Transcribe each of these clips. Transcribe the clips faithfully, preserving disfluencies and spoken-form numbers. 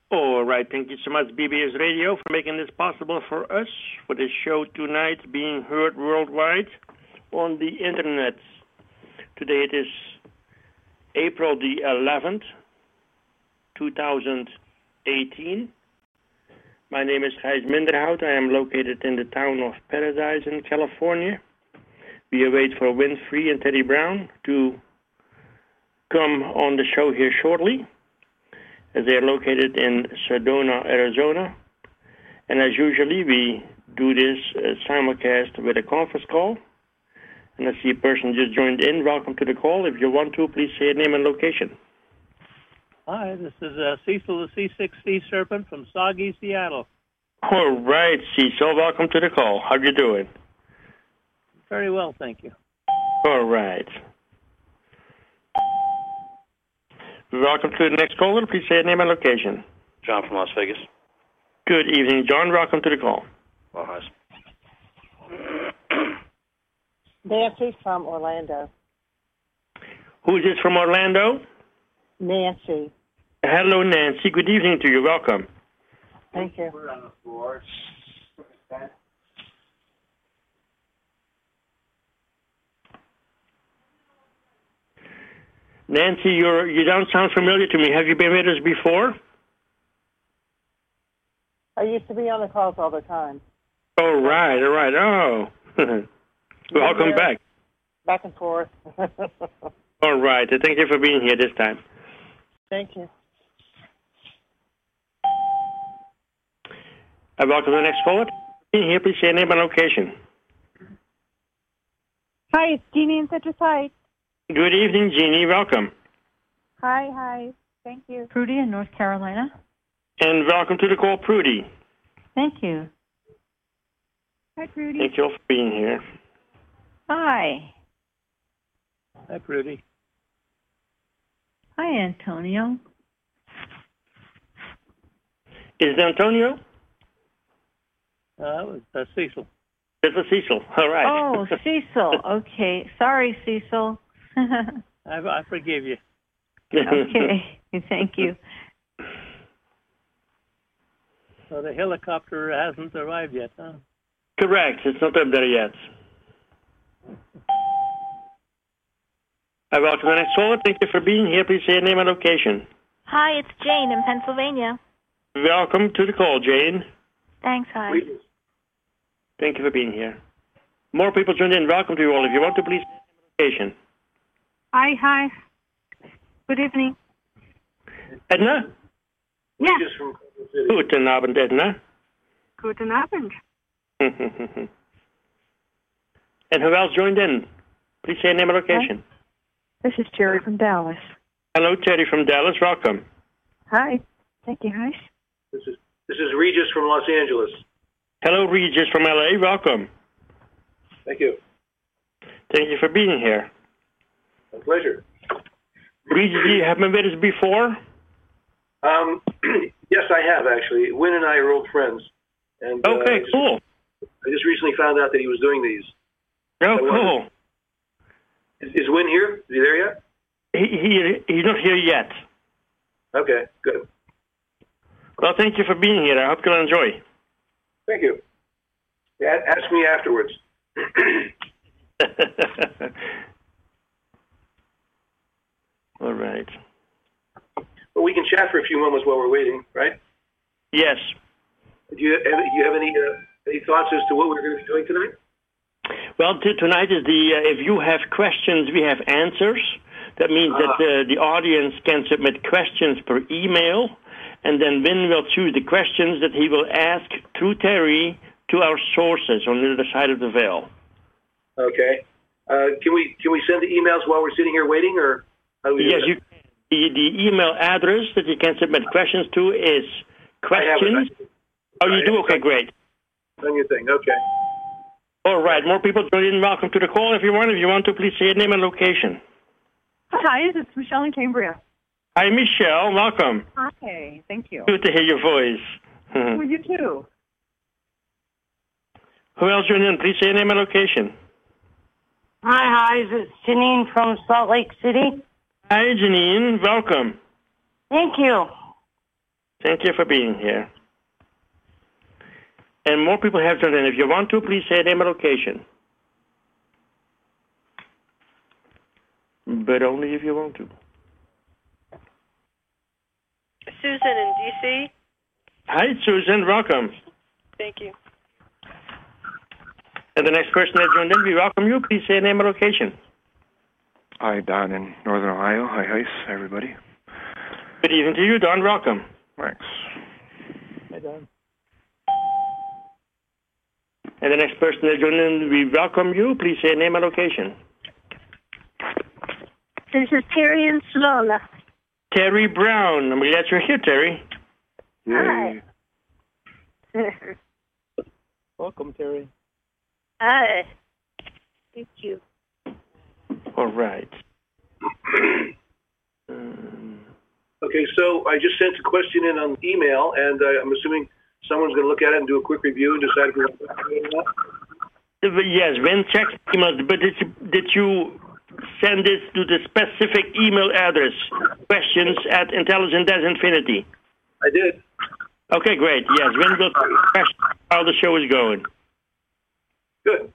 All right. Thank you so much, B B S Radio, for making this possible for us, for this show tonight being heard worldwide on the internet. Today it is April the eleventh, two thousand eighteen. My name is Gijs Minderhout. I am located in the town of Paradise in California. We await for Winfrey and Teddy Brown to come on the show here shortly, as they are located in Sedona, Arizona. And as usually, we do this uh, simulcast with a conference call. And I see a person just joined in. Welcome to the call. If you want to, please say your name and location. Hi, this is uh, Cecil the C six Sea Serpent from Soggy, Seattle. All right, Cecil. Welcome to the call. How you doing? Very well, thank you. All right. Welcome to the next caller. Please say your name and location. John from Las Vegas. Good evening, John. Welcome to the call. Well, hi. Nancy from Orlando. Who is this from Orlando? Nancy. Hello, Nancy. Good evening to you. Welcome. Thank you. Nancy, you're, you don't sound familiar to me. Have you been with us before? I used to be on the calls all the time. Oh, right, all right. Oh. Welcome Yeah. back. Back and forth. All right. Thank you for being here this time. Thank you. I welcome the next caller. Being here, please say your name and location. Hi, it's Jeannie in Citrus Heights. Good evening, Jeannie. Welcome. Hi, hi. Thank you. Prudy in North Carolina. And welcome to the call, Prudy. Thank you. Hi, Prudy. Thank you all for being here. Hi. Hi, Prudy. Hi, Antonio. Is it Antonio? Uh, it was uh, Cecil. This is Cecil. All right. Oh, Cecil. Okay. Sorry, Cecil. I, I forgive you. Okay. Thank you. So the helicopter hasn't arrived yet, huh? Correct. It's not up there yet. I welcome the next caller. Thank you for being here. Please say your name and location. Hi, it's Jane in Pennsylvania. Welcome to the call, Jane. Thanks, hi. Thank you for being here. More people joined in. Welcome to you all. If you want to, please say your name and location. Hi, hi. Good evening. Edna? Yes. Guten Abend, Edna. Guten Abend. And who else joined in? Please say your name and location. This is Jerry from Dallas. Hello, Terry from Dallas. Welcome. Hi. Thank you, hi. This is this is Regis from Los Angeles. Hello, Regis from L A. Welcome. Thank you. Thank you for being here. A pleasure. Regis, you have been with us before? Um, yes, I have actually. Win and I are old friends. And uh, Okay, cool. I just recently found out that he was doing these. Oh, I cool. wondered- Is, is Win here? Is he there yet? He, he He's not here yet. Okay, good. Well, thank you for being here. I hope you'll enjoy. Thank you. Yeah, ask me afterwards. All right. Well, we can chat for a few moments while we're waiting, right? Yes. Do you have, do you have any uh, any thoughts as to what we're going to be doing tonight? Well, t- tonight is the, uh, if you have questions, we have answers. That means Ah. that uh, the audience can submit questions per email, and then Vin will choose the questions that he will ask through Terry to our sources on the other side of the veil. Okay. Uh, can we can we send the emails while we're sitting here waiting, or how do we do Yes, that? you. The, the email address that you can submit questions to is questions. Oh, you do? Okay, great. On your thing, okay. All right, more people join in. Welcome to the call. If you want, if you want to, please say your name and location. Hi, it's Michelle in Cambria. Hi, Michelle. Welcome. Hi, thank you. Good to hear your voice. Well, you too. Who else joined in? Please say your name and location. Hi, hi. It's Janine from Salt Lake City. Hi, Janine. Welcome. Thank you. Thank you for being here. And more people have joined in. If you want to, please say name and location. But only if you want to. Susan in D C. Hi, Susan. Welcome. Thank you. And the next person that joined in, we welcome you. Please say name and location. Hi, Don in Northern Ohio. Hi, Heis, everybody. Good evening to you, Don. Welcome. Thanks. Hi, Don. And the next person that joined in, we welcome you. Please say name and location. This is Terry in Sonoma. Terry Brown. I'm glad you're here, Terry. Hi. Welcome, Terry. Hi. Thank you. All right. um, Okay, so I just sent a question in on email, and uh, I'm assuming someone's going to look at it and do a quick review and decide if we want to talk about it or not. yes, when checks emails, but did you, did you send this to the specific email address, questions at Intelligent as Infinity? I did. Okay, great. Yes, when will questions how the show is going? Good.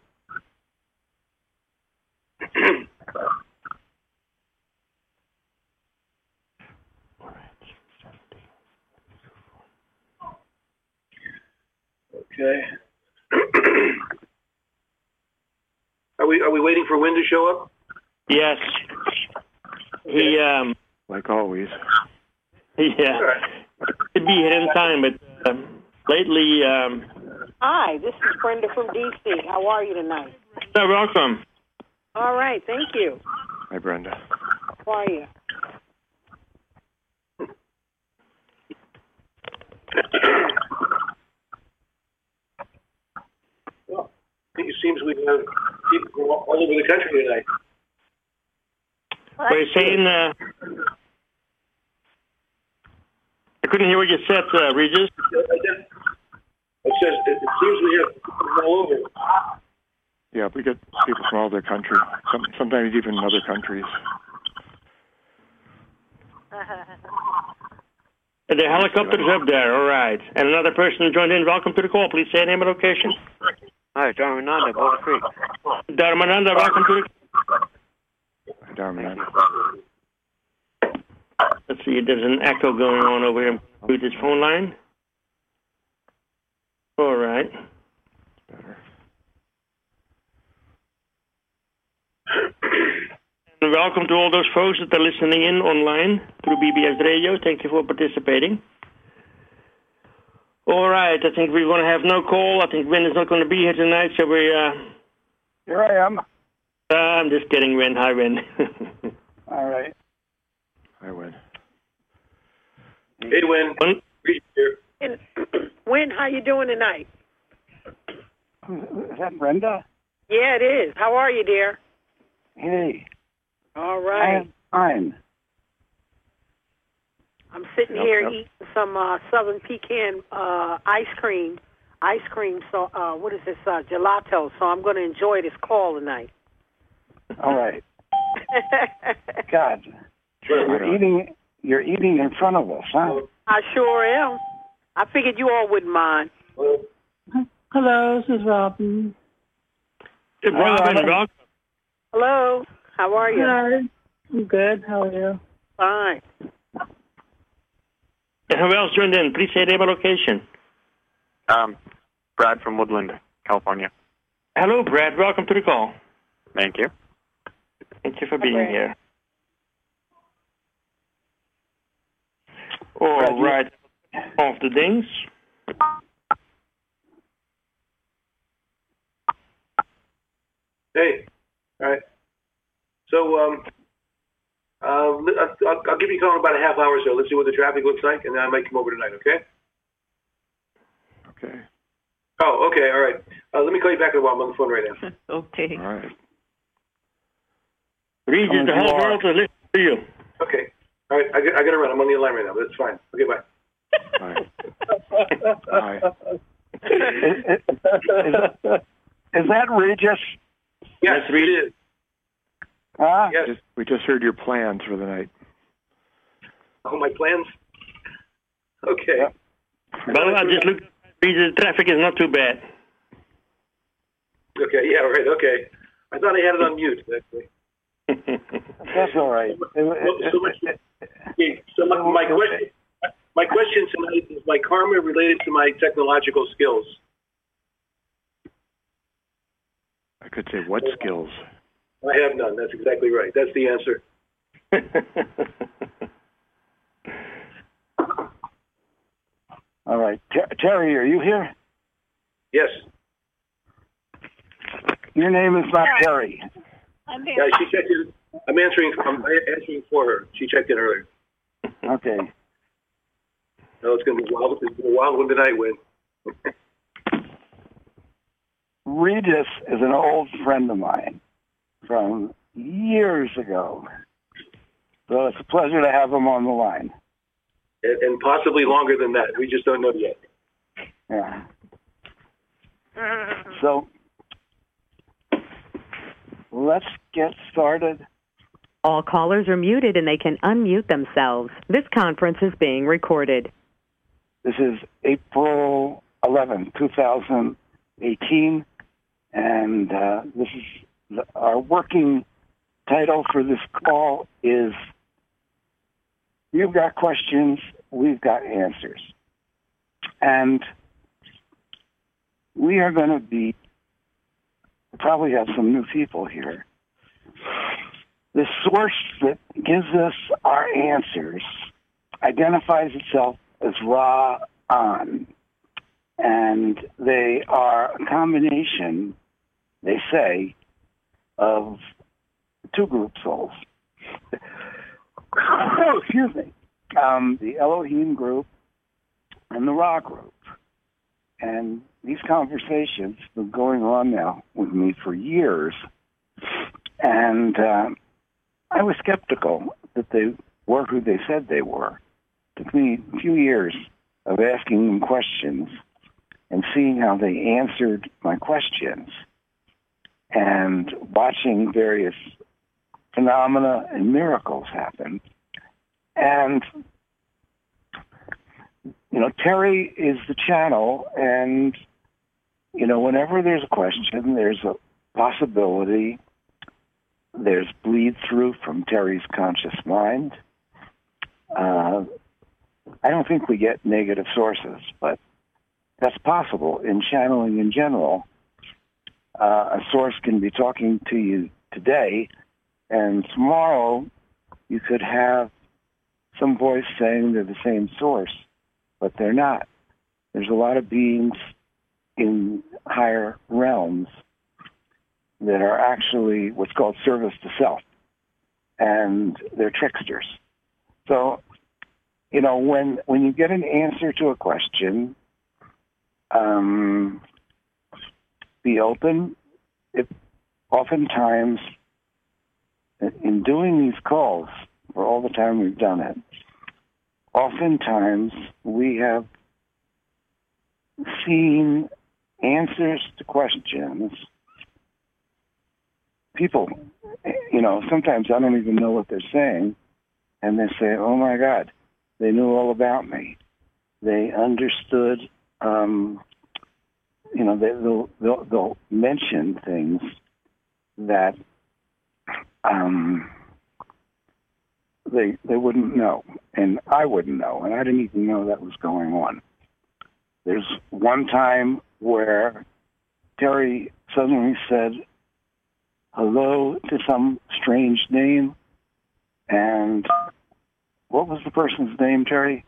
Okay. Are we are we waiting for Wynn to show up? Yes. He um like always. Yeah. Could be here in time, but um, lately um Hi, this is Brenda from D C. How are you tonight? So welcome. All right, thank you. Hi, Brenda. How are you? Well, it seems we have people from all over the country tonight. Were you saying, uh, I couldn't hear what you said, uh, Regis. It says it, it seems we have people from all over. Yeah, we get people from all over the country, some, sometimes even in other countries. And the helicopter's up there, all right. And another person joined in. Welcome to the call. Please say name and location. Hi, Dharmananda, Boulder Creek. Dharmananda, welcome to the Hi, Dharmananda. Let's see, there's an echo going on over here with this phone line. All right. Better. And welcome to all those folks that are listening in online through B B S Radio. Thank you for participating. All right, I think we're going to have no call. I think Win is not going to be here tonight, so we... Uh, here I am. Uh, I'm just kidding, Win. Hi, Win. All right. Hi, Win. Hey, Win. And, Win, how you doing tonight? Is that Brenda? Yeah, it is. How are you, dear? Hey. All right. I'm fine. I'm sitting Yep, here yep. eating some uh, Southern Pecan uh, ice cream. Ice cream, so uh, what is this, uh, gelato? So I'm going to enjoy this call tonight. All right. God. You're eating, you're eating in front of us, huh? I sure am. I figured you all wouldn't mind. Hello, this is Robin. Good morning, Rob. Hello. How are you? Hi. I'm good. How are you? Fine. And who else joined in? Please say name and location. Um, Brad from Woodland, California. Hello, Brad. Welcome to the call. Thank you. Thank you for being okay. here. All right. Off the dings. Hey. All right. So, um, uh, I'll, I'll give you a call in about a half hour or so. Let's see what the traffic looks like, and then I might come over tonight, okay? Okay. Oh, okay, all right. Uh, let me call you back in a while. I'm on the phone right now. Okay. All right. Regis, the whole world is listening to you. Okay. All right, I, got- I got to run. I'm on the line right now, but it's fine. Okay, bye. Bye. Bye. is, is, is that Regis? Yes, it is. Huh? Yes. Just, we just heard your plans for the night. Oh, my plans? Okay. Yep. Well, I just looked. The traffic is not too bad. Okay, yeah, right, okay. I thought I had it on mute, actually. That's all right. So, so, much, okay, so my, my question, my question tonight is my karma related to my technological skills. I could say, what skills? I have none. That's exactly right. That's the answer. All right. Ter- Terry, are you here? Yes. Your name is not Terry. I'm Yeah, she checked in. I'm answering. I'm answering for her. She checked in earlier. Okay. No, it's going to be wild. It's going to be a wild one tonight, Win. Regis is an old friend of mine from years ago. So it's a pleasure to have him on the line. And, and possibly longer than that. We just don't know yet. Yeah. So let's get started. All callers are muted and they can unmute themselves. This conference is being recorded. This is April eleventh, twenty eighteen, and uh, this is the, our working title for this call is You've Got Questions, We've Got Answers. And we are going to be, probably have some new people here. The source that gives us our answers identifies itself as Ra-An. And they are a combination, they say, of two group souls. Excuse me. Um, the Elohim group and the Ra group. And these conversations have been going on now with me for years. And uh, I was skeptical that they were who they said they were. It took me a few years of asking them questions and seeing how they answered my questions and watching various phenomena and miracles happen. And, you know, Terry is the channel, and, you know, whenever there's a question, there's a possibility, there's bleed through from Terry's conscious mind. Uh, I don't think we get negative sources, but that's possible in channeling in general. Uh, a source can be talking to you today, and tomorrow you could have some voice saying they're the same source, but they're not. There's a lot of beings in higher realms that are actually what's called service to self, and they're tricksters. So, you know, when when you get an answer to a question, um, be open. It, oftentimes, in doing these calls, for all the time we've done it, oftentimes we have seen answers to questions. People, you know, sometimes I don't even know what they're saying, and they say, oh my God, they knew all about me. They understood, um, you know, they, they'll, they'll, they'll mention things that um, they they wouldn't know, and I wouldn't know, and I didn't even know that was going on. There's one time where Terry suddenly said hello to some strange name, and what was the person's name, Terry?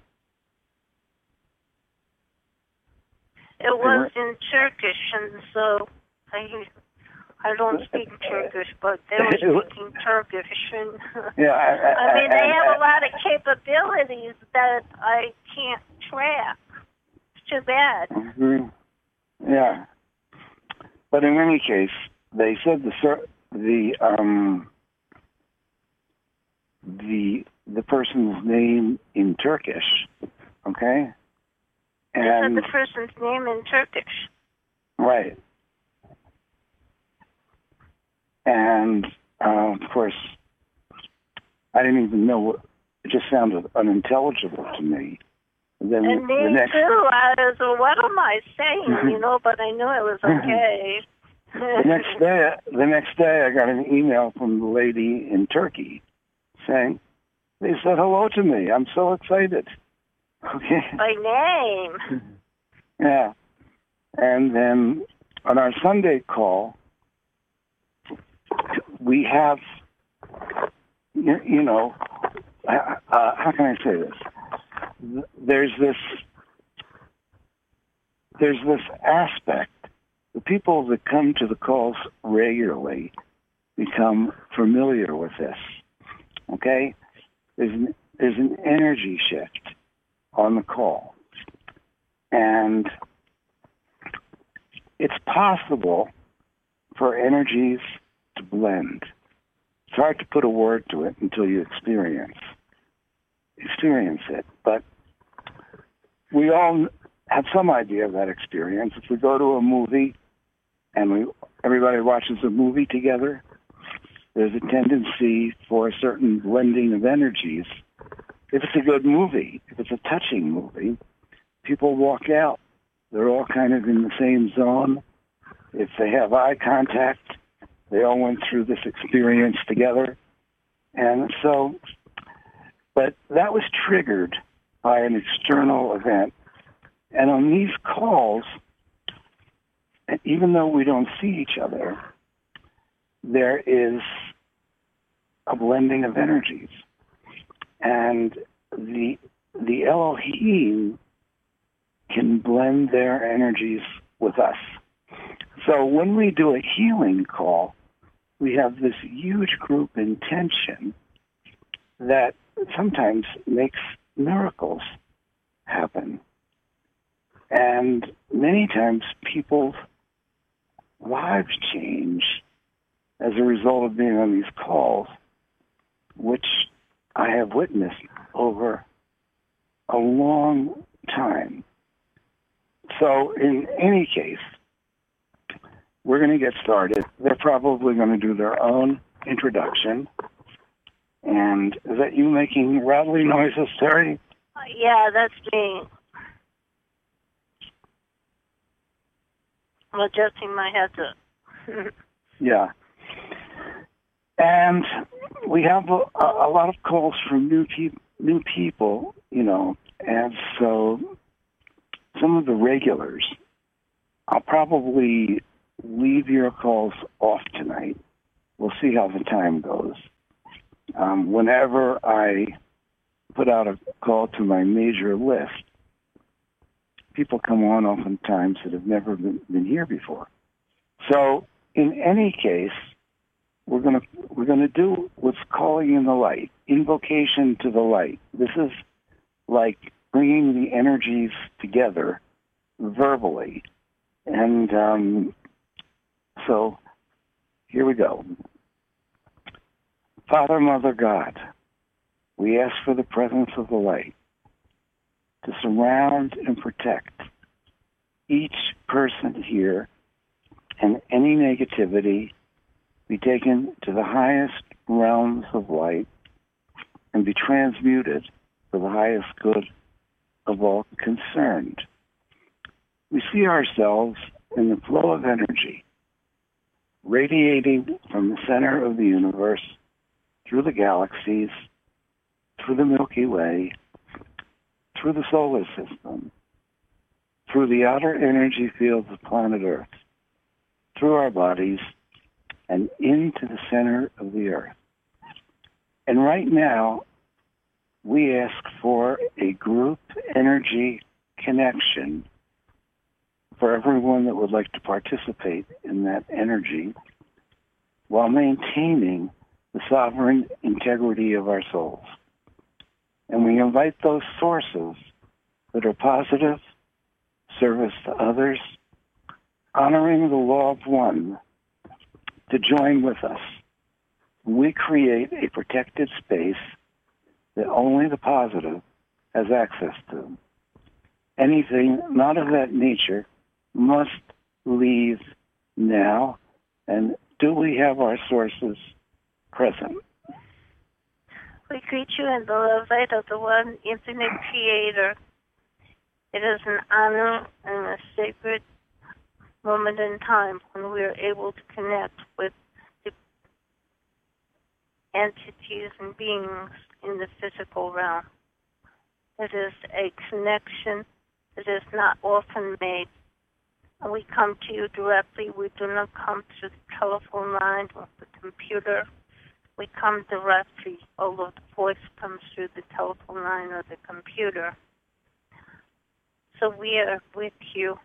It was in Turkish, and so I I don't speak Turkish, but they were speaking Turkish. And yeah, I, I, I mean, they I, have I, a lot of capabilities that I can't track. It's too bad. Mm-hmm. Yeah, but in any case, they said the the um the the person's name in Turkish, okay, and they said the person's name in Turkish. Right. And, uh, of course, I didn't even know what, it just sounded unintelligible to me. then And me the next too. I was, well, what am I saying? You know, but I knew it was okay. the next day, the next day, I got an email from the lady in Turkey saying they said hello to me. I'm so excited. Okay. By name. Yeah. And then on our Sunday call, we have, you, you know, uh, uh, how can I say this? There's this, there's this aspect. The people that come to the calls regularly become familiar with this. Okay? There's an, there's an energy shift on the call. And it's possible for energies to blend. It's hard to put a word to it until you experience experience it. But we all have some idea of that experience. If we go to a movie and we everybody watches a movie together, there's a tendency for a certain blending of energies. If it's a good movie, if it's a touching movie, people walk out. They're all kind of in the same zone. If they have eye contact, they all went through this experience together. And so, but that was triggered by an external event. And on these calls, even though we don't see each other, there is a blending of energies. And the the Elohim can blend their energies with us. So when we do a healing call, we have this huge group intention that sometimes makes miracles happen. And many times people's lives change as a result of being on these calls, which I have witnessed over a long time. So in any case, we're going to get started. They're probably going to do their own introduction. And is that you making rattling noises, Terry? Yeah, that's me. I'm adjusting my headset. Yeah. And we have a, a lot of calls from new, pe- new people, you know, and so some of the regulars, I'll probably leave your calls off tonight. We'll see how the time goes. Um, whenever I put out a call to my major list, people come on oftentimes that have never been, been here before. So in any case, we're going to we're going to do what's calling in the light, invocation to the light. This is like bringing the energies together verbally. And um, so here we go. Father, Mother, God, we ask for the presence of the light to surround and protect each person here, and any negativity be taken to the highest realms of light and be transmuted for the highest good of all concerned. We see ourselves in the flow of energy radiating from the center of the universe through the galaxies, through the Milky Way, through the solar system, through the outer energy fields of planet Earth, through our bodies, and into the center of the Earth. And right now, we ask for a group energy connection for everyone that would like to participate in that energy while maintaining the sovereign integrity of our souls. And we invite those sources that are positive, service to others, honoring the law of one, to join with us. We create a protected space that only the positive has access to. Anything not of that nature must leave now. And do we have our sources present? We greet you in the love light of the one infinite creator. It is an honor and a sacred moment in time when we are able to connect with the entities and beings in the physical realm. It is a connection that is not often made. And we come to you directly. We do not come through the telephone line or the computer. We come directly, although the voice comes through the telephone line or the computer. So we are with you.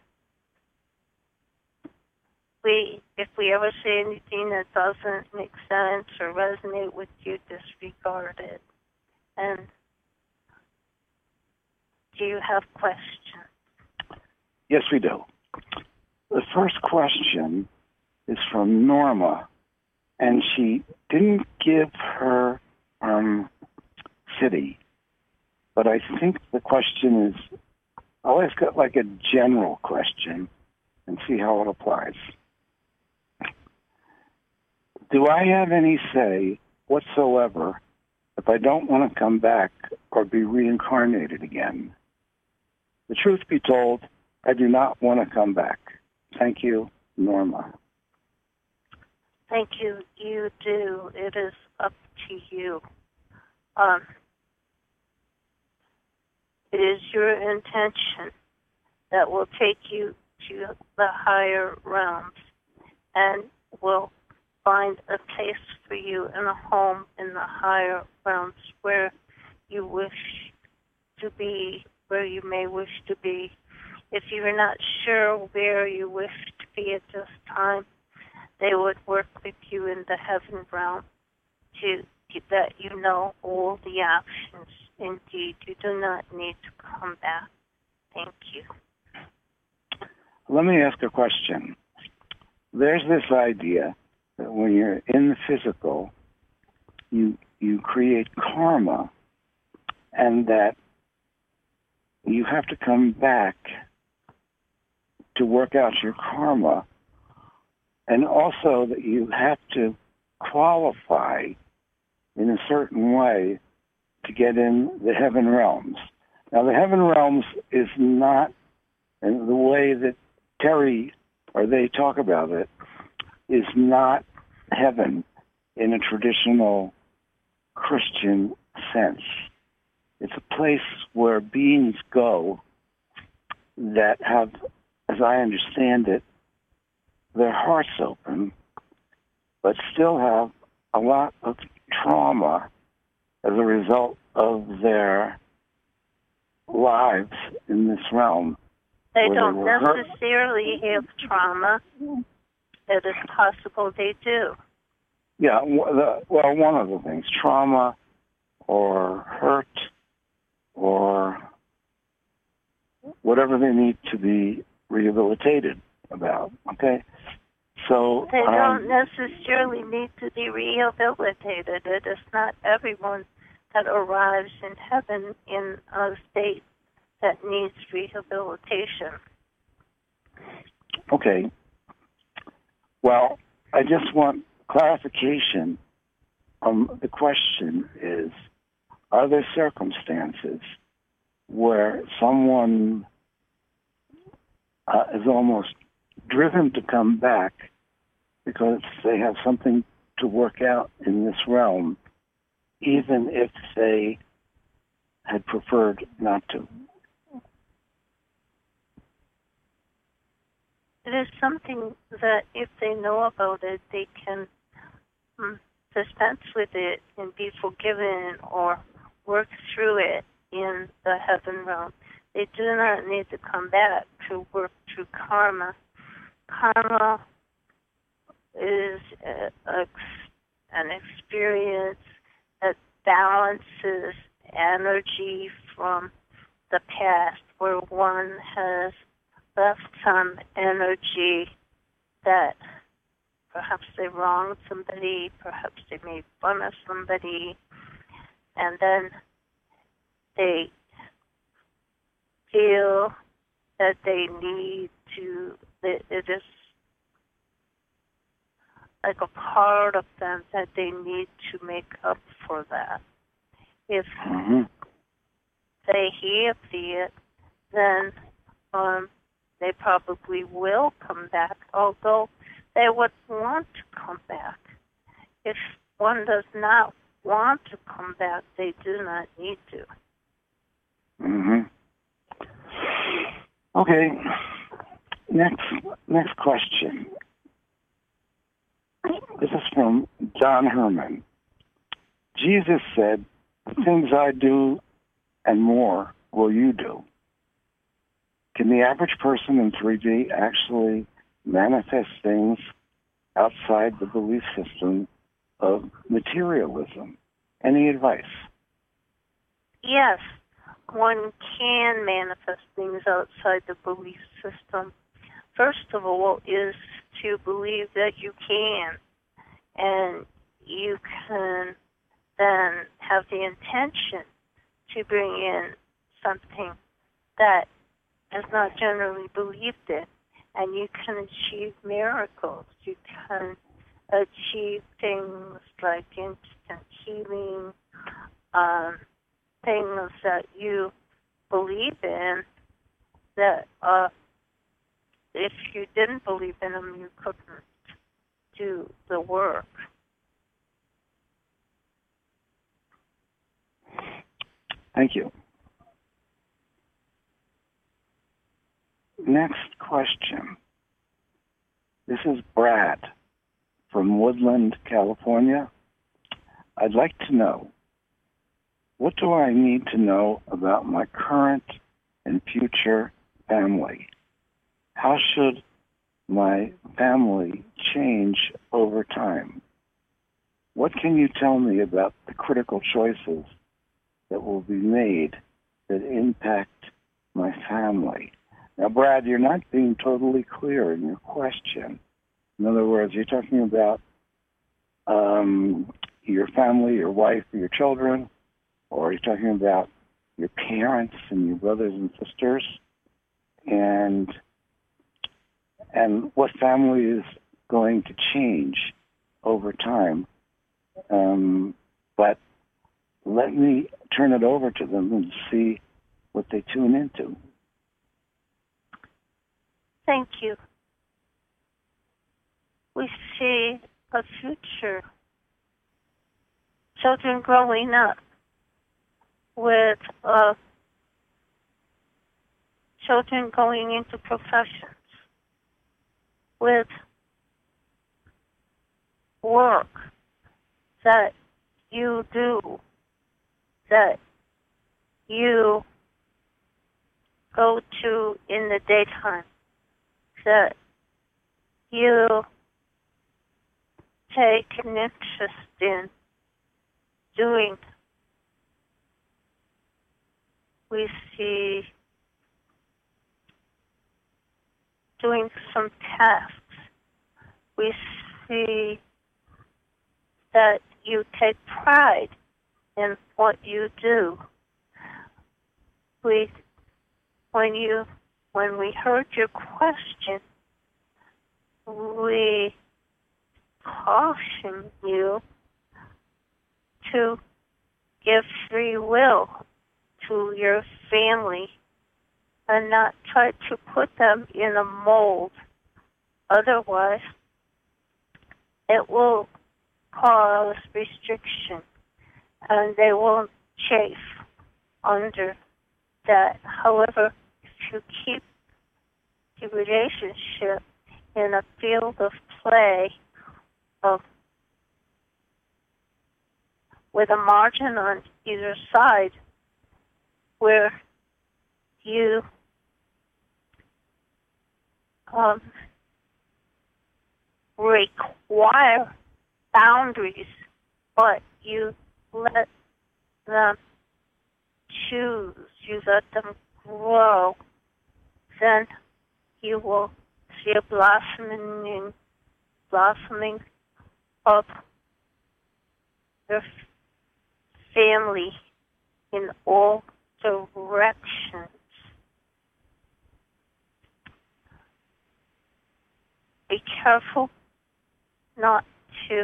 We, if we ever say anything that doesn't make sense or resonate with you, disregard it. And do you have questions? Yes, we do. The first question is from Norma, and she didn't give her um, city, but I think the question is, I'll ask it like a general question and see how it applies. Do I have any say whatsoever if I don't want to come back or be reincarnated again? The truth be told, I do not want to come back. Thank you, Norma. Thank you. You do. It is up to you. Um, it is your intention that will take you to the higher realms and will find a place for you and a home in the higher realms where you wish to be, where you may wish to be. If you're not sure where you wish to be at this time, they would work with you in the heaven realm to, to let you know all the options. Indeed, you do not need to come back. Thank you. Let me ask a question. There's this idea that when you're in the physical, you you create karma, and that you have to come back to work out your karma, and also that you have to qualify in a certain way to get in the heaven realms. Now, the heaven realms is not, and the way that Terry or they talk about it, is not heaven in a traditional Christian sense. It's a place where beings go that have, as I understand it, their hearts open, but still have a lot of trauma as a result of their lives in this realm. They don't they necessarily have trauma. It is possible they do. Yeah, the, well, one of the things, trauma or hurt or whatever they need to be rehabilitated about, okay? So they don't um, necessarily need to be rehabilitated. It is not everyone that arrives in heaven in a state that needs rehabilitation. Okay. Well, I just want clarification. Um, the question is, are there circumstances where someone uh, is almost driven to come back because they have something to work out in this realm, even if they had preferred not to? It is something that if they know about it, they can um, dispense with it and be forgiven or work through it in the heaven realm. They do not need to come back to work through karma. Karma is a, a, an experience that balances energy from the past, where one has left some energy that perhaps they wronged somebody, perhaps they made fun of somebody, and then they feel that they need to, it, it is like a part of them that they need to make up for that. If mm-hmm. they have it, then um, they probably will come back, although they would want to come back. If one does not want to come back, they do not need to. Mm-hmm. Okay. Next, next question. This is from John Herman. Jesus said, "The things I do and more will you do." Can the average person in three D actually manifest things outside the belief system of materialism? Any advice? Yes, one can manifest things outside the belief system. First of all is to believe that you can, and you can then have the intention to bring in something that is not generally believed in, and you can achieve miracles. You can achieve things like instant healing, um, things that you believe in that uh, if you didn't believe in them, you couldn't do the work. Thank you. Next question. This is Brad from Woodland, California. I'd like to know, what do I need to know about my current and future family? How should my family change over time? What can you tell me about the critical choices that will be made that impact my family? Now, Brad, you're not being totally clear in your question. In other words, you're talking about um, your family, your wife, or your children, or you're talking about your parents and your brothers and sisters, and and what family is going to change over time. Um, but let me turn it over to them and see what they tune into. Thank you. We see a future. Children growing up with uh, children going into professions, with work that you do, that you go to in the daytime, that you take an interest in doing. We see doing some tasks. We see that you take pride in what you do. We, when you, when we heard your question, we caution you to give free will to your family and not try to put them in a mold. Otherwise, it will cause restriction and they will chafe under that. However, if you keep the relationship in a field of play of with a margin on either side where you um, require boundaries, but you let them choose, you let them grow, then you will see a blossoming, blossoming of your family in all directions. Be careful not to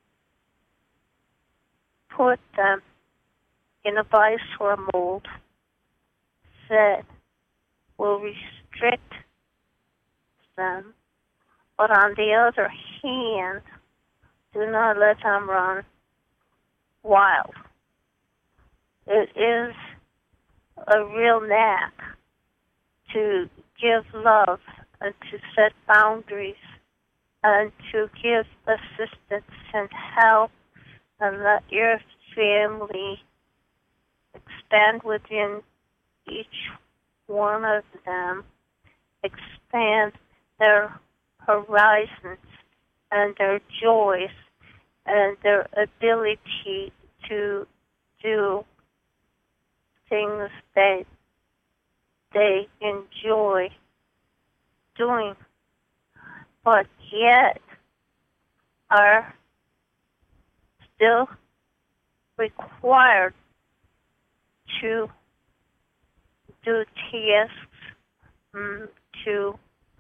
put them in a vice or a mold that will restrict them, but on the other hand, do not let them run wild. It is a real knack to give love and to set boundaries and to give assistance and help and let your family expand within each one of them, expand their horizons and their joys and their ability to do things that they enjoy doing, but yet are still required to do tasks, um, to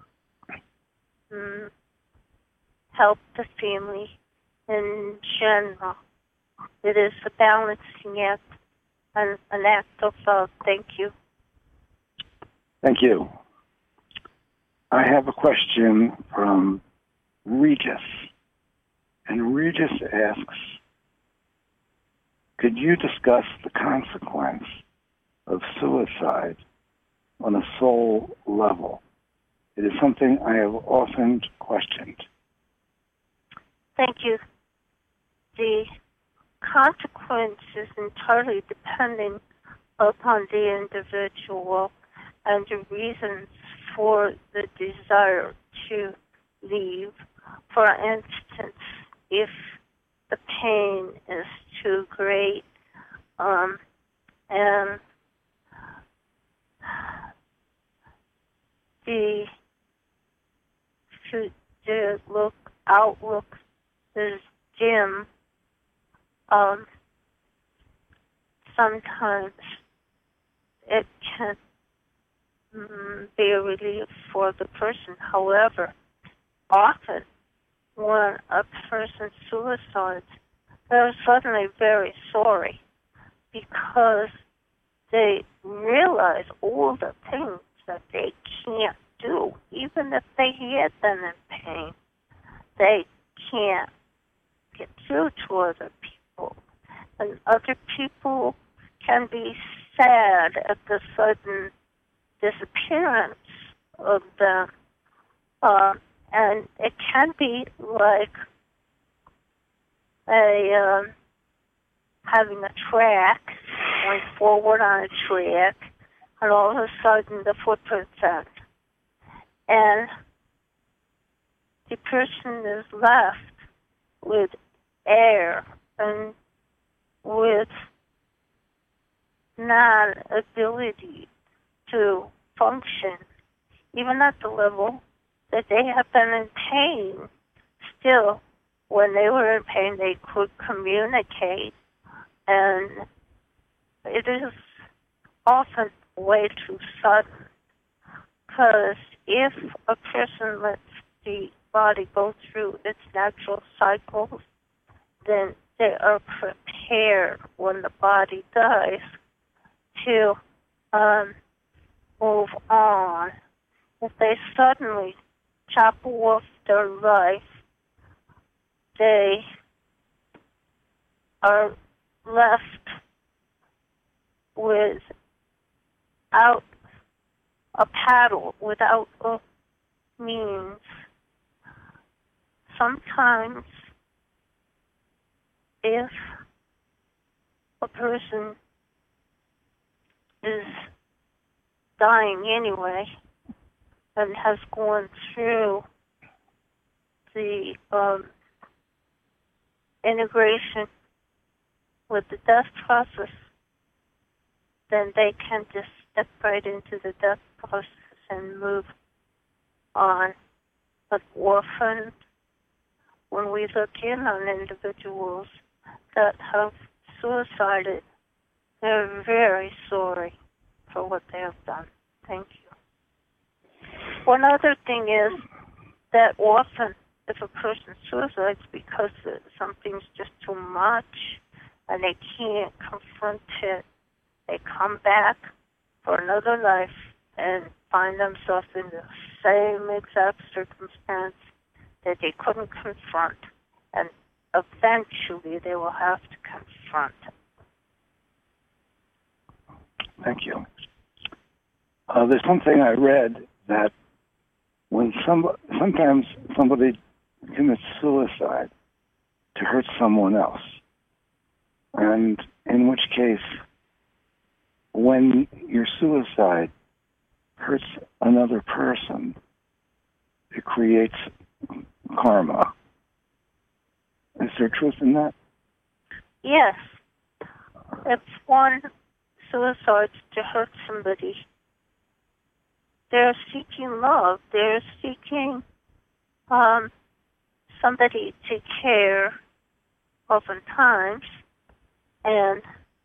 um, help the family in general. It is a balancing act and an act of love. Thank you. Thank you. I have a question from Regis. And Regis asks, could you discuss the consequence of suicide on a soul level? It is something I have often questioned. Thank you. The consequence is entirely dependent upon the individual and the reasons for the desire to leave. For instance, if the pain is too great um, and the, the look, outlook is dim, um, sometimes it can mm, be a relief for the person. However, often when a person suicides, they're suddenly very sorry because they realize all the things that they can't do. Even if they had been in pain, they can't get through to other people. And other people can be sad at the sudden disappearance of them. Uh, and it can be like a um, having a track, going forward on a track, and all of a sudden the footprints end. And the person is left with air and with non-ability to function, even at the level that they have been in pain. Still, when they were in pain, they could communicate, and it is often way too sudden, because if a person lets the body go through its natural cycles, then they are prepared when the body dies to um, move on. If they suddenly chop off their life, they are left without a paddle, without a means. Sometimes, if a person is dying anyway and has gone through the um, integration with the death process, then they can just step right into the death process and move on. But often, when we look in on individuals that have suicided, they're very sorry for what they have done. Thank you. One other thing is that often, if a person suicides because something's just too much and they can't confront it, they come back for another life and find themselves in the same exact circumstance that they couldn't confront, and eventually they will have to confront it. Thank you. Uh, there's something I read that when some sometimes somebody commits suicide to hurt someone else, and in which case, when your suicide hurts another person, it creates karma. Is there truth in that? Yes. If one suicides to hurt somebody, they're seeking love. They're seeking um, somebody to care oftentimes, and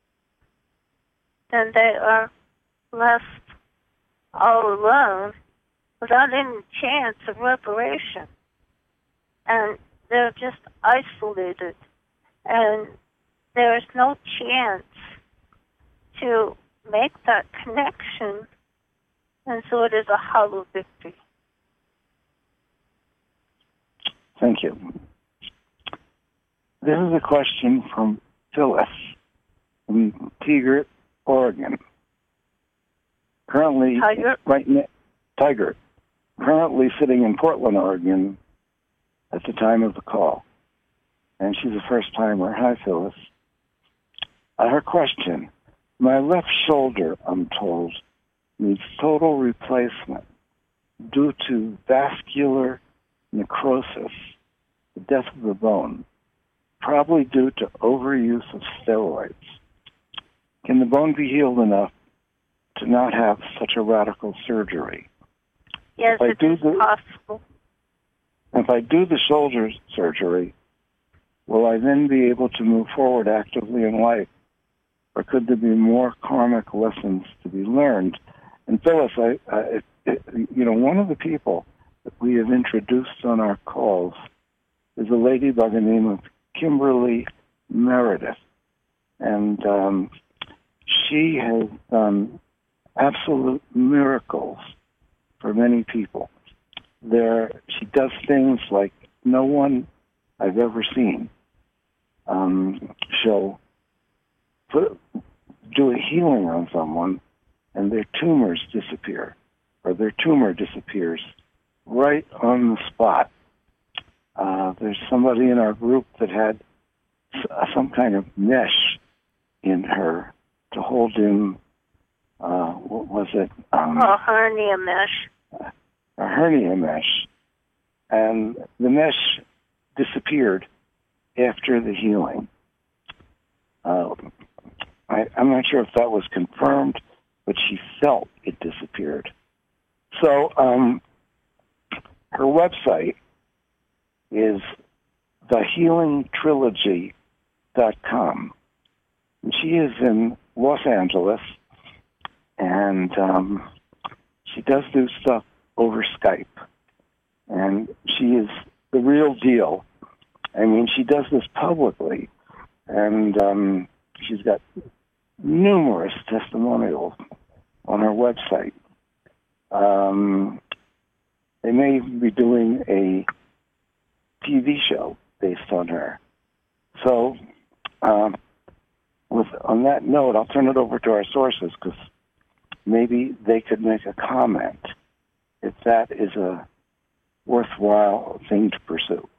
then they are left all alone without any chance of reparation. And they're just isolated, and there's no chance to make that connection, and so it is a hollow victory. Thank you. This is a question from Phyllis from Tigert, Oregon. Currently, Tiger? right now, Tigert, currently sitting in Portland, Oregon, at the time of the call, and she's a first-timer. Hi, Phyllis. Uh, her question: my left shoulder, I'm told, needs total replacement due to vascular necrosis, the death of the bone, probably due to overuse of steroids. Can the bone be healed enough to not have such a radical surgery? Yes, if it is the, possible. If I do the shoulder surgery, will I then be able to move forward actively in life? Or could there be more karmic lessons to be learned? And Phyllis, I, I, it, it, you know, one of the people that we have introduced on our calls is a lady by the name of Kimberly Meredith. And um, she has done absolute miracles for many people. There, she does things like no one I've ever seen. Um, she'll put, do a healing on someone, and their tumors disappear, or their tumor disappears right on the spot. Uh, there's somebody in our group that had some kind of mesh in her to hold in, uh, what was it? Um, a hernia mesh. A hernia mesh. And the mesh disappeared after the healing. Uh, I, I'm not sure if that was confirmed, but she felt it disappeared. So um, her website is the healing trilogy dot com. And she is in Los Angeles, and um, she does do stuff over Skype. And she is the real deal. I mean, she does this publicly, and um, she's got numerous testimonials on her website. Um, they may be doing a T V show based on her. So, um, with on that note, I'll turn it over to our sources because maybe they could make a comment if that is a worthwhile thing to pursue.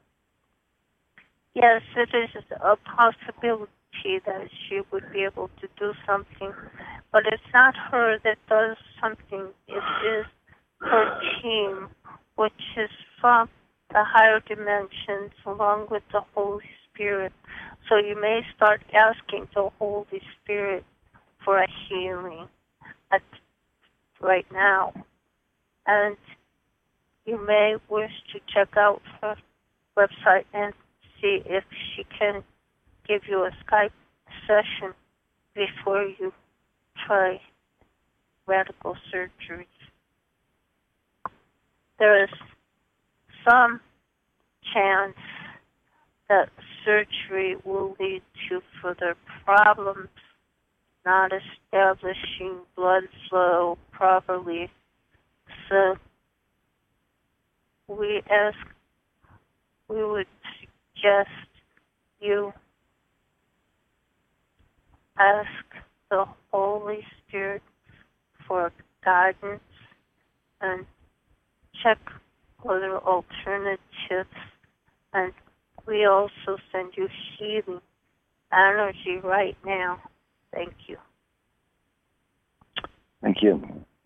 Yes, it is a possibility that she would be able to do something, but it's not her that does something. It is her team, which is from the higher dimensions along with the Holy Spirit. So you may start asking the Holy Spirit for a healing at, right now. And you may wish to check out her website and see if she can give you a Skype session before you try radical surgery. There is some chance that surgery will lead to further problems, not establishing blood flow properly So we ask, we would suggest you ask the Holy Spirit for guidance and check other alternatives. And we also send you healing energy right now. Thank you. Thank you.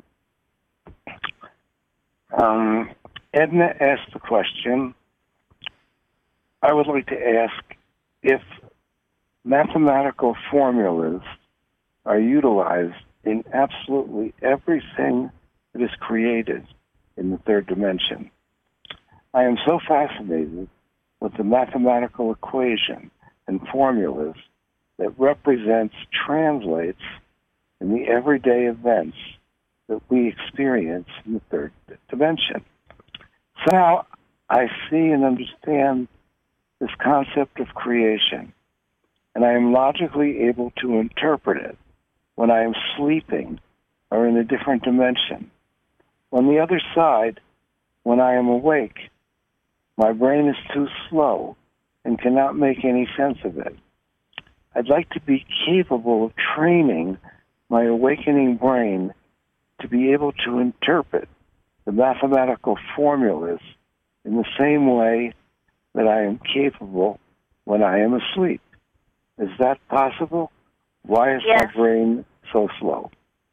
Um, Edna asked the question, I would like to ask if mathematical formulas are utilized in absolutely everything that is created in the third dimension. I am so fascinated with the mathematical equation and formulas that represents, translates in the everyday events that we experience in the third dimension. So now I see and understand this concept of creation, and I am logically able to interpret it when I am sleeping or in a different dimension. On the other side, when I am awake, my brain is too slow and cannot make any sense of it. I'd like to be capable of training my awakening brain to be able to interpret the mathematical formulas in the same way that I am capable when I am asleep. Is that possible? Why is yes. my brain so slow?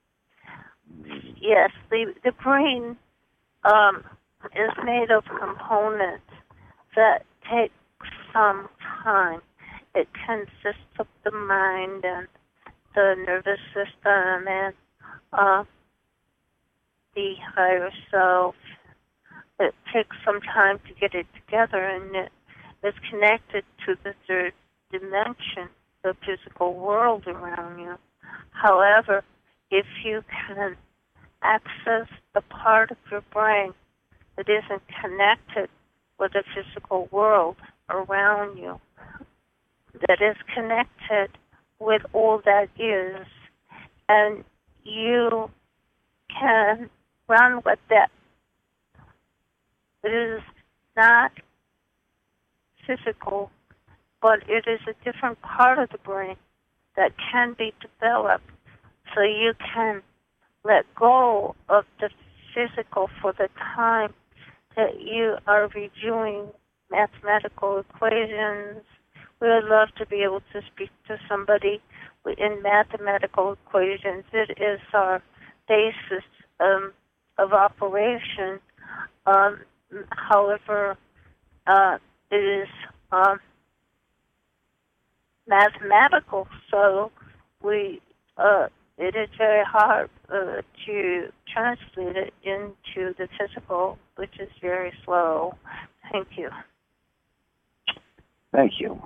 Yes, the, the brain um, is made of components that take some time. It consists of the mind and the nervous system and uh, the higher self. It takes some time to get it together, and it is connected to the third dimension, the physical world around you. However, if you can access the part of your brain that isn't connected with the physical world around you, that is connected with all that is, and you can run with that. It is not physical, but it is a different part of the brain that can be developed, so you can let go of the physical for the time that you are reviewing mathematical equations. We would love to be able to speak to somebody in mathematical equations. It is our basis um, of operation. Um, however, uh, it is um, mathematical, so we uh, it is very hard uh, to translate it into the physical, which is very slow. Thank you. Thank you.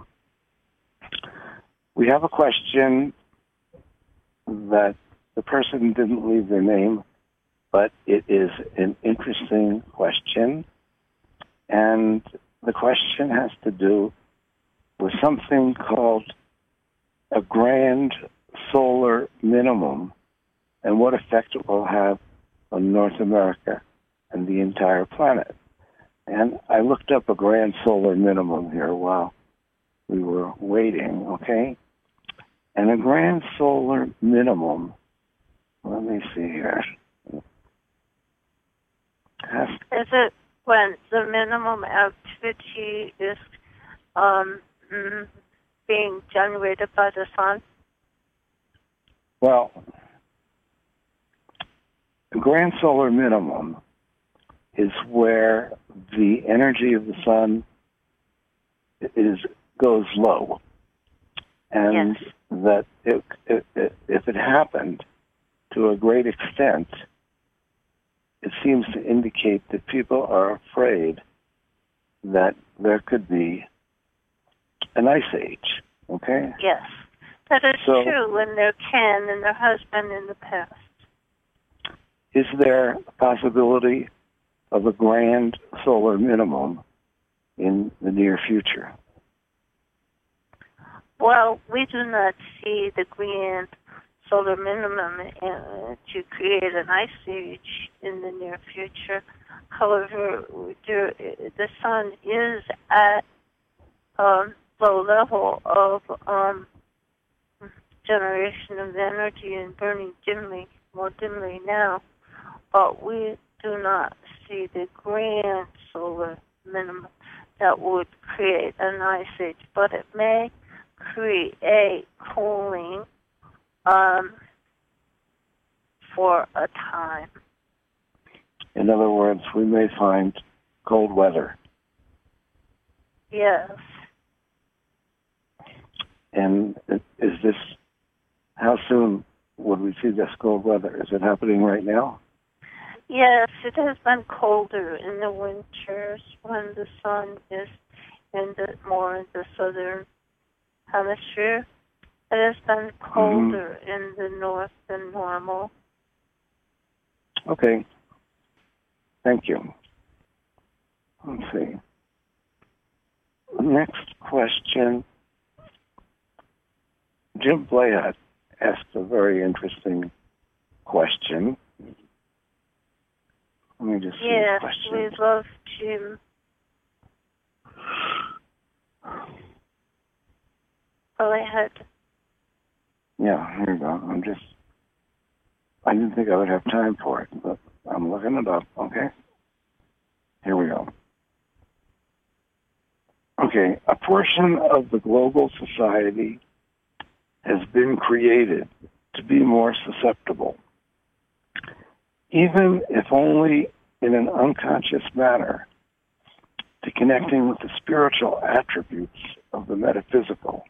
We have a question that the person didn't leave their name, but it is an interesting question. And the question has to do with something called a grand solar minimum and what effect it will have on North America and the entire planet. And I looked up a grand solar minimum here while we were waiting, okay? And a grand solar minimum, let me see here. Has is it when the minimum activity is um, being generated by the sun? Well, the grand solar minimum is where the energy of the sun is goes low, and yes. that it, it, it, if it happened to a great extent, it seems to indicate that people are afraid that there could be an ice age. Okay? Yes, that is so, true, and there can, and there has been in the past. Is there a possibility of a grand solar minimum in the near future? Well, we do not see the grand solar minimum uh, to create an ice age in the near future. However, there, the sun is at um, low level of um, generation of energy and burning dimly, more dimly now, but we do not see the grand solar minimum that would create an ice age, but it may create a cooling um, for a time. In other words, we may find cold weather. Yes. And is this, how soon would we see this cold weather? Is it happening right now? Yes, it has been colder in the winters when the sun is in the more in the southern hemisphere. It has been colder mm-hmm. in the north than normal. Okay. Thank you. Let's see. Next question. Jim Blayhat asked a very interesting question. Let me just see yes, the question. we love Jim. Blayhat. Yeah, here we go. I'm just, I didn't think I would have time for it, but I'm looking it up, okay? Here we go. Okay, a portion of the global society has been created to be more susceptible, even if only in an unconscious manner, to connecting with the spiritual attributes of the metaphysical.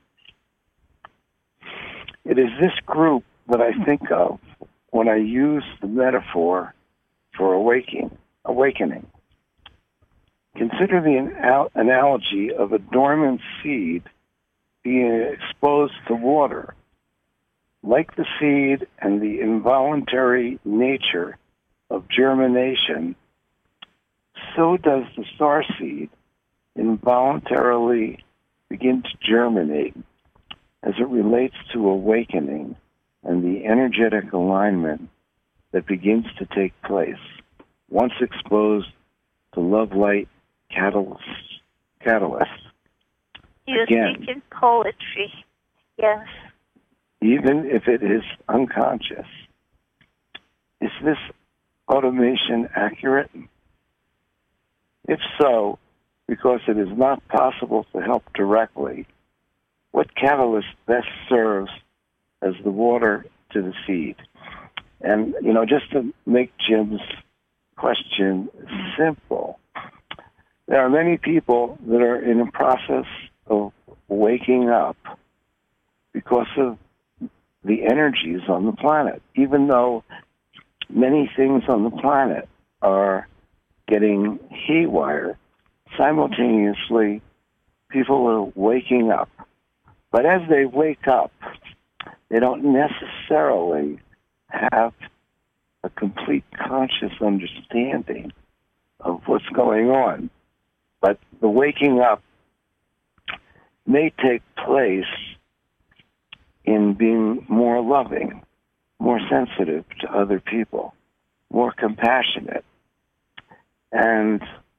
It is this group that I think of when I use the metaphor for awakening. awakening. Consider the anal- analogy of a dormant seed being exposed to water. Like the seed and the involuntary nature of germination, so does the starseed involuntarily begin to germinate as it relates to awakening and the energetic alignment that begins to take place once exposed to love-light catalyst. catalyst. You Again, speak in poetry, yes. Even if it is unconscious. Is this automation accurate? If so, because it is not possible to help directly, what catalyst best serves as the water to the seed? And, you know, just to make Jim's question simple, there are many people that are in a process of waking up because of the energies on the planet, even though many things on the planet are getting haywire. Simultaneously, people are waking up. But as they wake up, they don't necessarily have a complete conscious understanding of what's going on. But the waking up may take place in being more loving, more sensitive to other people, more compassionate. And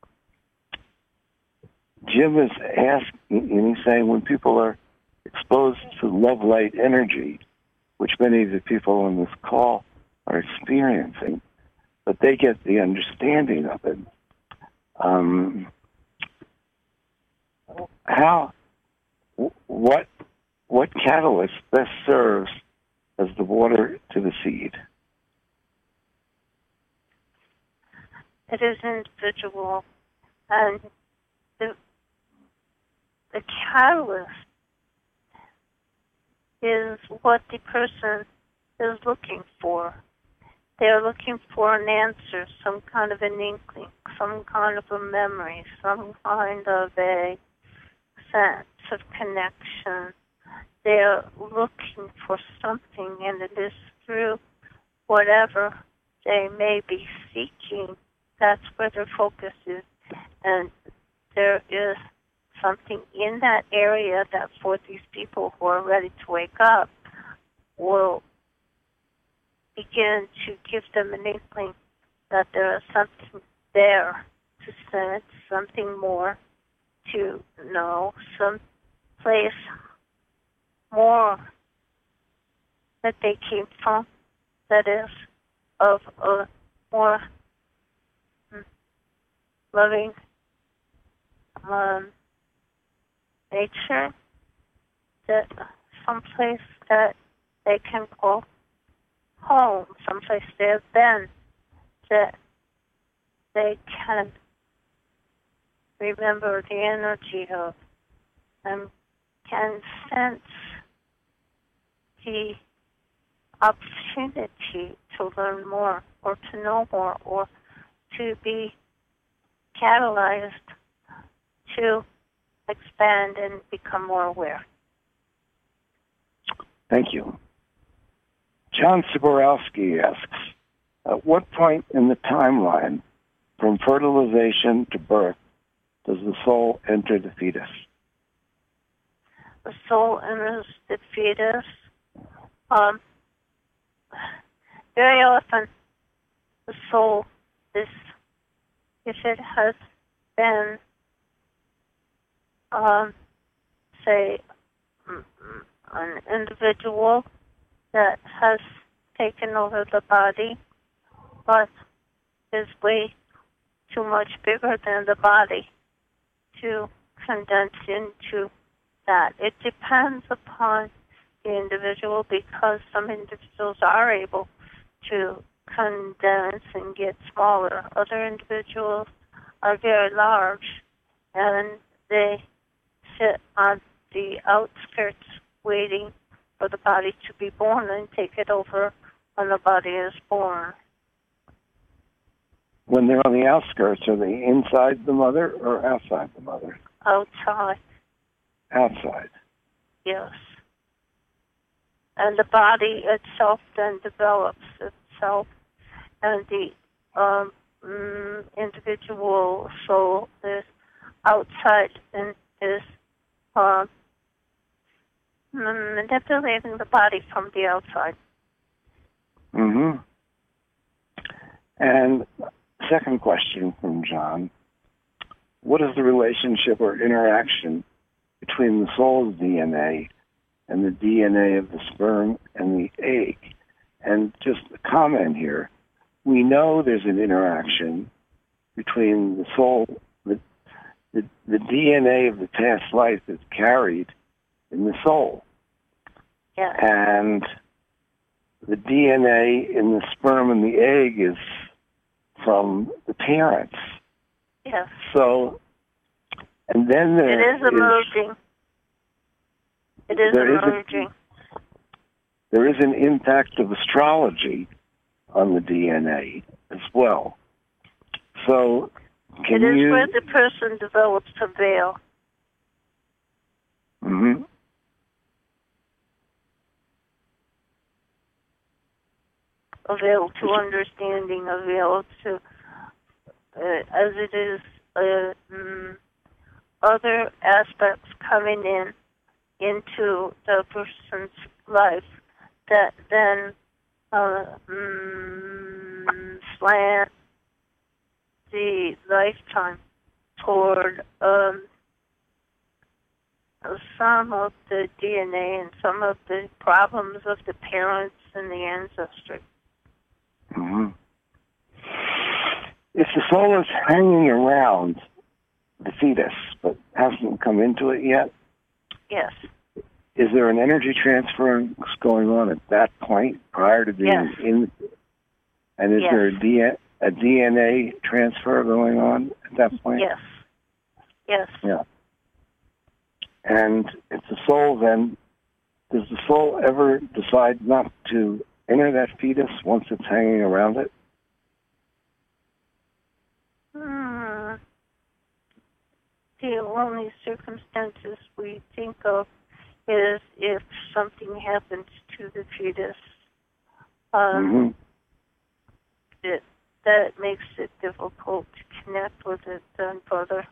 Jim is asking, and he's saying when people are exposed to love light energy, which many of the people on this call are experiencing, but they get the understanding of it. Um, how, what, what catalyst best serves as the water to the seed? It is individual, and the the catalyst is what the person is looking for. They're looking for an answer, some kind of an inkling, some kind of a memory, some kind of a sense of connection. They're looking for something, and it is through whatever they may be seeking. That's where their focus is. And there is something in that area that for these people who are ready to wake up will begin to give them an inkling that there is something there to sense, something more to know, some place more that they came from, that is of a more loving um, nature, that someplace that they can call home, someplace they have been, that they can remember the energy of, and can sense the opportunity to learn more, or to know more, or to be catalyzed to expand and become more aware. Thank you. John Siborowski asks, at what point in the timeline from fertilization to birth does the soul enter the fetus? The soul enters the fetus. Um, very often, the soul is, if it has been, um, say, an individual that has taken over the body, but is way too much bigger than the body to condense into that. It depends upon the individual, because some individuals are able to condense and get smaller. Other individuals are very large, and they sit on the outskirts waiting for the body to be born and take it over when the body is born. When they're on the outskirts, are they inside the mother or outside the mother? Outside. Outside. Yes. And the body itself then develops itself, and the um, mm, individual soul is outside and is uh, manipulating the body from the outside. Mm-hmm. And second question from John, what is the relationship or interaction between the soul's D N A and the D N A of the sperm and the egg? And just a comment here, we know there's an interaction between the soul, the, the, the D N A of the past life is carried in the soul. Yeah. And the D N A in the sperm and the egg is from the parents. Yes. So, and then there It is emerging. It is there is a- emerging. there is an impact of astrology on the D N A as well. So, can It is you? where the person develops a veil. Mm-hmm. A veil to understanding, a veil to, uh, as it is, uh, mm, other aspects coming in into the person's life that then uh, mm, slant the lifetime toward um, some of the D N A and some of the problems of the parents and the ancestry. Mm-hmm. If the soul is hanging around the fetus but hasn't come into it yet, Yes. is there an energy transfer going on at that point prior to being Yes. in? And is Yes. there a, D- a D N A transfer going on at that point? Yes. Yes. Yeah. And if the soul then, does the soul ever decide not to enter that fetus once it's hanging around it? Hmm. The only circumstances we think of is if something happens to the fetus. Um, Mm-hmm. it, that makes it difficult to connect with it then further.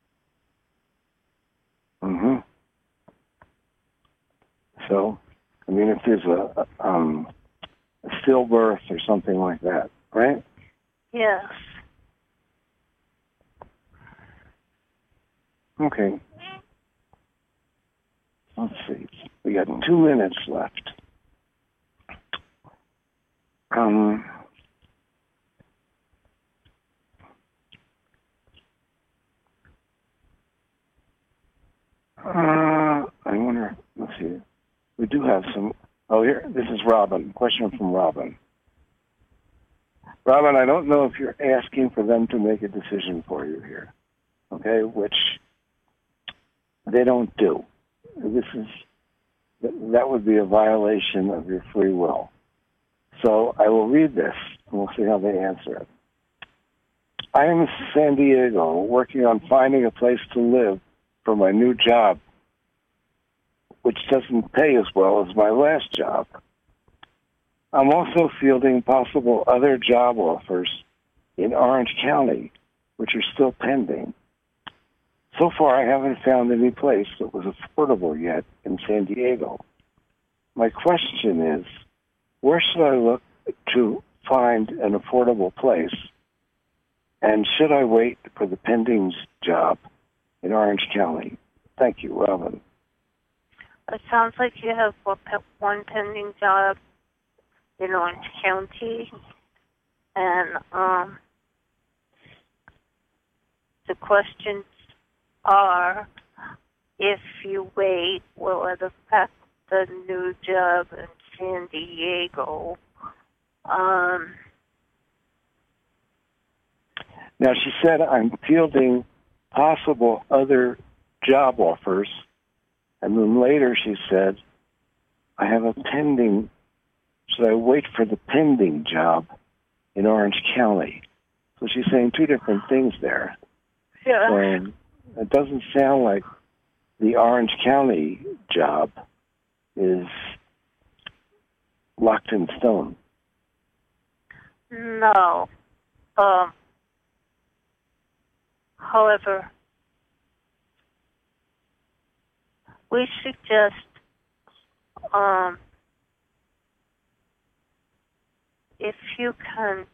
Mm-hmm. So, I mean, if there's a, a, um, a stillbirth or something like that, right? Yes. Okay. Let's see. We got two minutes left. Um, uh, I wonder, let's see. We do have some. Oh, here, this is Robin. Question from Robin. Robin, I don't know if you're asking for them to make a decision for you here, okay, which they don't do. This is, that would be a violation of your free will. So I will read this, and we'll see how they answer it. I am in San Diego working on finding a place to live for my new job, which doesn't pay as well as my last job. I'm also fielding possible other job offers in Orange County, which are still pending. So far, I haven't found any place that was affordable yet in San Diego. My question is, where should I look to find an affordable place? And should I wait for the pending job in Orange County? Thank you, Robin. It sounds like you have one pending job in Orange County, and um, the questions are, if you wait, will it affect the new job in San Diego? Um, now, she said, I'm fielding possible other job offers, and then later she said, I have a pending, should I wait for the pending job in Orange County? So she's saying two different things there. Yeah. So it doesn't sound like the Orange County job is locked in stone. No. Um, however, we suggest um, if you can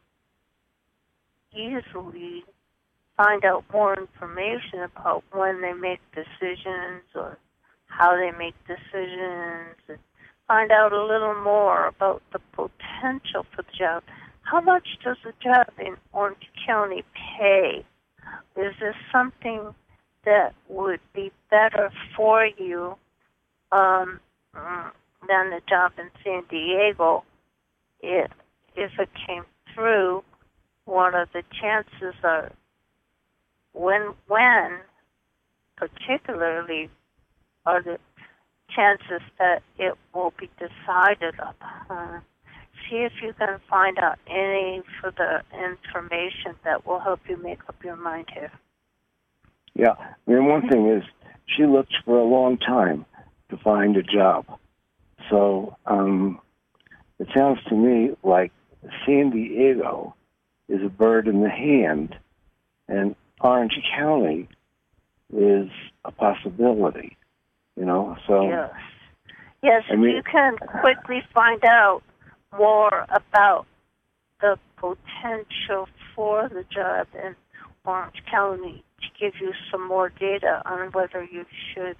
easily find out more information about when they make decisions or how they make decisions, and find out a little more about the potential for the job. How much does the job in Orange County pay? Is this something that would be better for you um, than the job in San Diego? If, if it came through, what are the chances are, when, when particularly, are the chances that it will be decided upon? See if you can find out any further information that will help you make up your mind here. Yeah. I mean, one thing is, she looked for a long time to find a job. So um, it sounds to me like San Diego is a bird in the hand, and Orange County is a possibility, you know? So yes, yes. I mean, if you can quickly find out more about the potential for the job in Orange County to give you some more data on whether you should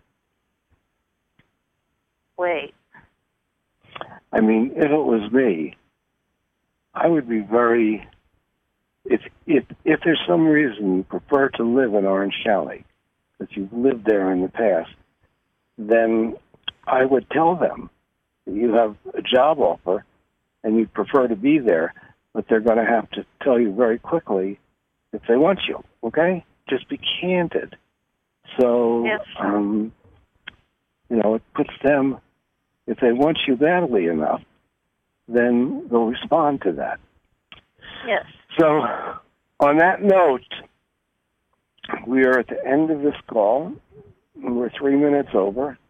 wait. I mean, if it was me, I would be very, if if if there's some reason you prefer to live in Orange County, that you've lived there in the past, then I would tell them that you have a job offer and you prefer to be there, but they're going to have to tell you very quickly if they want you, okay? Just be candid. So, yes. um, you know, it puts them, if they want you badly enough, then they'll respond to that. Yes. So, on that note, we are at the end of this call. We're three minutes over.